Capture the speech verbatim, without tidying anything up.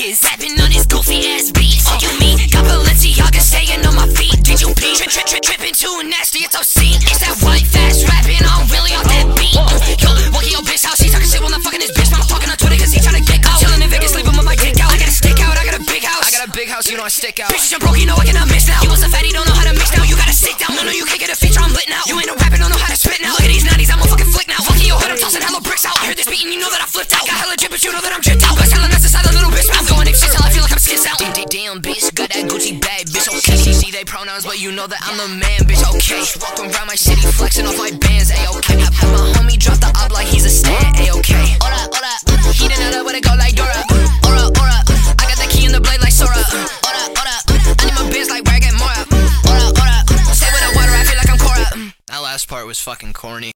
is rapping on his goofy ass beats. Oh, you mean got Balenciaga staying on my feet? Did you pee? Trip, trip, trip, tripping too nasty, it's obscene. It's that white fast rapping, I'm really on that beat. Yo, walking your bitch house, she talking shit while I'm fucking this bitch. I'm talking on Twitter cause he tryna get out. Chillin' in Vegas, sleeping with my dick out. I got a stick out, I got a big house. I got a big house, you know I stick out. Bitches, I'm broke, you know I cannot mix now. You was a fatty, don't know how to mix now. You gotta sit down, no, no, you can't get a feature, I'm lit now. You ain't no rapping, don't know how to spit now. Look at these nineties, I'm a fucking flick now. Fucking your hood, I'm tossing hella bricks out. I heard this beat and you know that I flipped out. Got hella drip, but you know that I'm dripped out. Best selling that's inside a little bitch. I'm going ape shit till I feel like I'm skids out. Damn, bitch, got that Gucci bag, bitch, okay. See they pronouns, but you know that I'm the man, bitch, okay. Walking around my city, flexing off my bands, a-okay. I had my homie drop the up like he's a stand, a-okay. Ora, ora, he didn't know what it go like Dora. Ora, ora, I got the key in the blade like Sora. Ora, ora, I need my biz like where I get more up. Ora, ora, say with the water, I feel like I'm Cora. That last part was fucking corny.